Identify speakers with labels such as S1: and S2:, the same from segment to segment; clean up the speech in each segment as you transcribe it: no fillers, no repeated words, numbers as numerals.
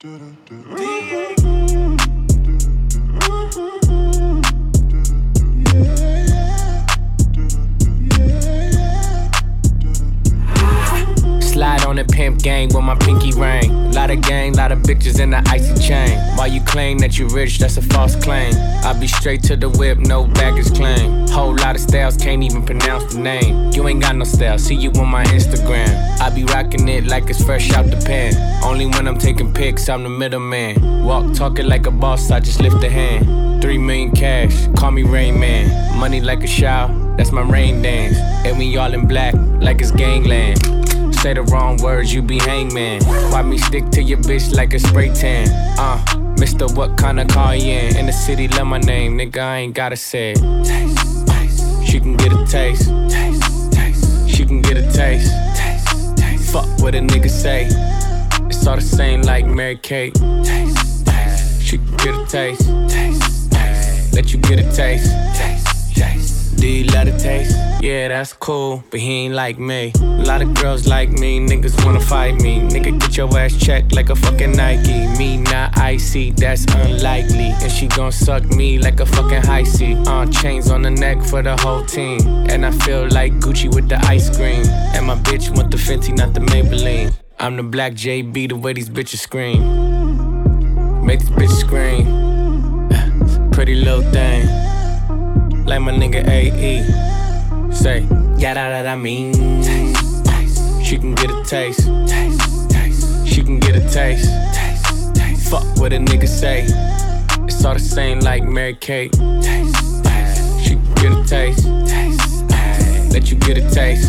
S1: Slide on the pimp gang with my pinky ring. Lot of gang, lot of bitches in the icy chain. While you claim that you rich, that's a false claim. I be straight to the whip, no baggage claim. Whole lot of styles, can't even pronounce the name. You ain't got no style, see you on my Instagram. I be rocking it like it's fresh out the pan. Only when I'm taking pics, I'm the middleman. Walk talking like a boss, I just lift a hand. 3 million cash, call me Rain Man. Money like a shower, that's my rain dance. And we all in black, like it's gangland. Say the wrong words, you be hangman. Why me stick to your bitch like a spray tan? Mister, what kind of car you in the city, love my name, nigga, I ain't gotta say it. Taste, taste. She can get a taste. Taste, taste. She can get a taste. Taste, taste. Fuck what a nigga say. It's all the same like Mary Kate. Taste, taste. She can get a taste. Taste, taste. Let you get a taste. Taste, taste. Do you love the taste? Yeah, that's cool, but he ain't like me. A lot of girls like me, niggas wanna fight me. Nigga, get your ass checked like a fucking Nike. Me not icy, that's unlikely. And she gon' suck me like a fucking high C. Chains on the neck for the whole team. And I feel like Gucci with the ice cream. And my bitch want the Fenty, not the Maybelline. I'm the black JB, the way these bitches scream. Make this bitch scream. Pretty little thing. Like my nigga AE. Say, yada that I mean. Taste, taste. She can get a taste. Taste, taste. She can get a taste. Taste, taste. Fuck what a nigga say. It's all the same like Mary Kate. Taste, taste. She can get a taste. Taste, taste. Let you get a taste.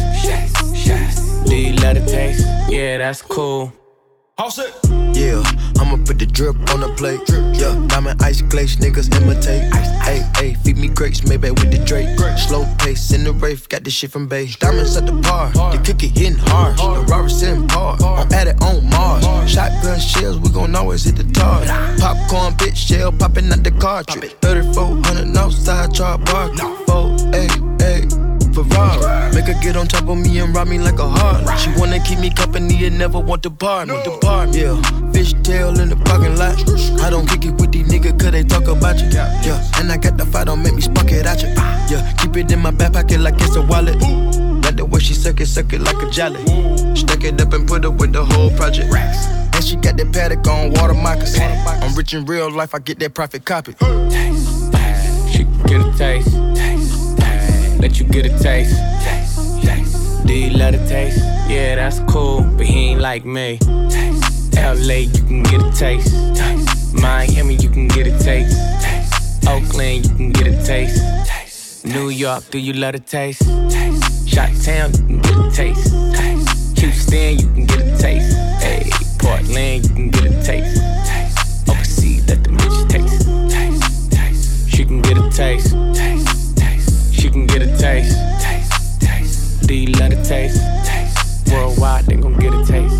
S1: Do you love the taste? Yeah, that's cool.
S2: House it. Yeah, I'ma put the drip on the plate. Yeah, diamond ice glaze, niggas imitate. Hey, hey, feed me grapes, maybe with the Drake. Slow pace in the rave, got this shit from Bay. Diamonds at the bar, the cookie hitting hard. The Robert sitting hard, I'm at it on Mars. Shotgun shells, we gon' always hit the target. Popcorn, bitch, shell popping out the cartridge. 3400 outside, char bar. 488. Ferrari. Make her get on top of me and rob me like a heart. She wanna keep me company and never want to part me. Yeah, fishtail in the parking lot. I don't kick it with these niggas cause they talk about you. Yeah, and I got the fight, don't make me spark it at you. Yeah, keep it in my back pocket like it's a wallet. Like the way she suck it like a jelly. Stuck it up and put up with the whole project. And she got that paddock on water moccasins. I'm rich in real life, I get that profit copy.
S1: Taste, taste. She can get a taste. Taste, taste. Let you get a taste. Taste, taste. Do you love the taste? Yeah, that's cool, but he ain't like me. Taste, LA, you can get a taste. Taste. Miami, you can get a taste. Taste. Oakland, you can get a taste. Taste. New York, do you love the taste? Taste. Chi-Town, you can get a taste. Taste. Houston, you can get a taste. Hey, Portland, you can get a taste. Taste. Overseas, let the bitch taste. Taste. Taste. She can get a taste. Taste. Taste. She can get a taste. Taste. Taste. Do you love the taste? Taste. Worldwide, they gon' get a taste.